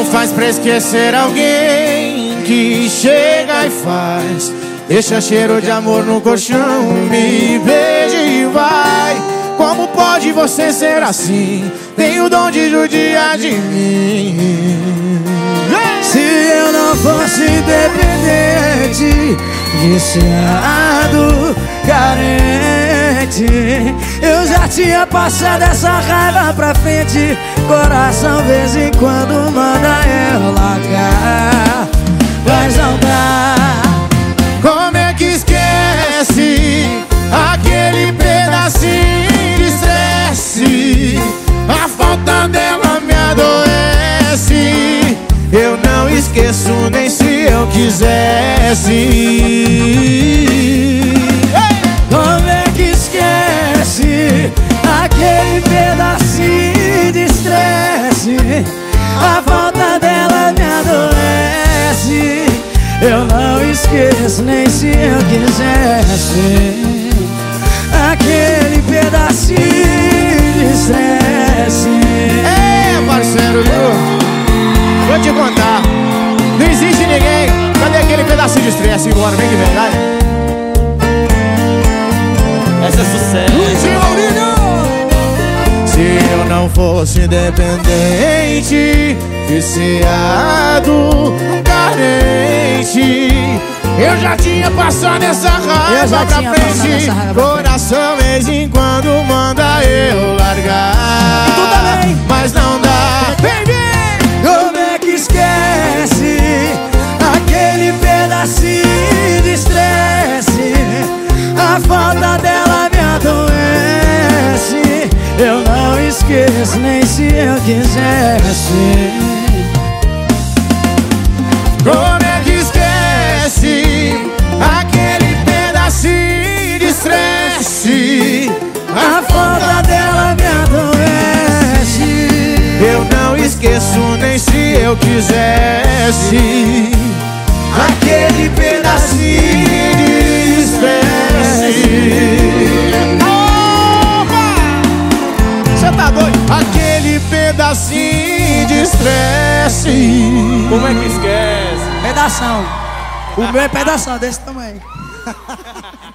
Como faz pra esquecer alguém que chega e faz? Deixa cheiro de amor no colchão, me beija e vai. Como pode você ser assim? Tem o dom de judiar de mim. Se eu não fosse independente, viciado, carente, eu já tinha passado essa raiva pra frente. Coração vez em quando manda eu largar, mas não dá. Como é que esquece aquele pedacinho de estresse? A falta dela me adoece. Eu não esqueço nem se eu quisesse. Como é que esquece aquele pedacinho de estresse? A falta dela me adoece. Eu não esqueço nem se eu quisesse. Aquele pedacinho de estresse. Parceiro, vou te contar. Não existe ninguém. Cadê aquele pedacinho de estresse? Embora, vem que vem, vai. Essa é sucesso. Se eu não fosse independente, viciado, carente, eu já tinha passado essa raiva pra frente. Coração vez em quando manda eu largar, e tu também. mas não dá. Como é que esquece aquele pedacinho de estresse? A falta dela me adoece. Eu não esqueço nem se eu quisesse. Como é que esquece aquele pedacinho de estresse? A falta dela me adoece. Eu não esqueço nem se eu quisesse. Aquele pedacinho de estresse. Opa! Cê tá doido? Aquele pedacinho de estresse. Como é que esquece? Pedação. O meu é pedação desse tamanho.